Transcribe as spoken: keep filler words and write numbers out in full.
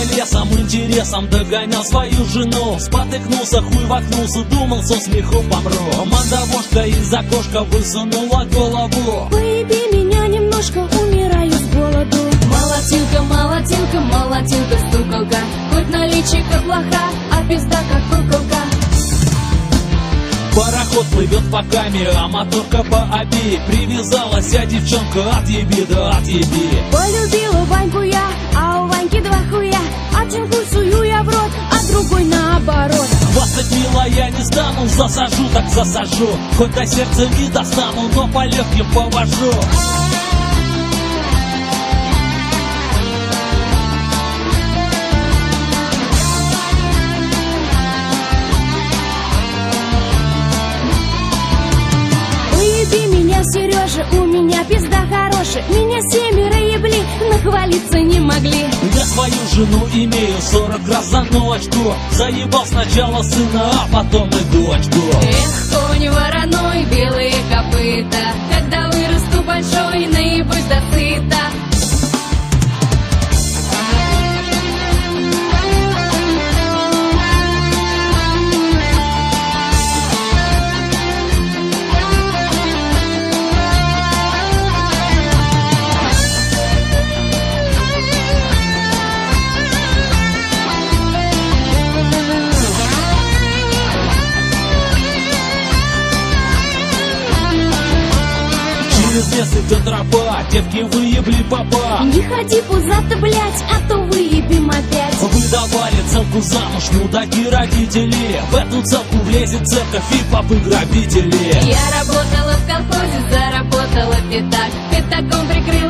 лесом, интересом догонял свою жену. Спотыкнулся, хуй воткнулся, думал, со смеху помру. Мандавошка из окошка высунула голову. Поеби меня немножко, умираю с голоду. Молотилка, молотилка, молотилка, стуколка. Хоть наличика плоха, а пизда как куколка. Пароход плывет по каме, а моторка по оби. Привязалась, а девчонка отъеби, да отъеби. Полюбила Ваньку я, а у Ваньки два хуя. Один хуй сую я в рот, а другой наоборот. Хвастать мило я не стану, засажу так засажу. Хоть до сердца не достану, но по легким повожу. Сережа, у меня пизда хорошая. Меня семеро ебли, нахвалиться не могли. Я свою жену имею сорок раз за ночку. Заебал сначала сына, а потом и дочку. Эх, конь вороной, белые копыта. Когда вырасту большой, наебусь до сыта. Через лес идет тропа, девки выебли папа. Не ходи пузато, блять, а то выебем опять. Выдавали целку замуж, мудаки родители. В эту целку влезет церковь и попы-грабители. Я работала в колхозе, заработала пятак. Пятаком прикрыла